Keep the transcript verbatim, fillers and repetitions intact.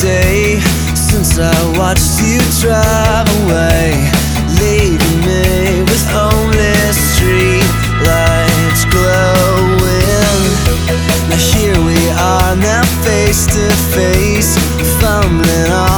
day since I watched you drive away, leaving me with only street lights glowing. Now here we are, now face to face, fumbling on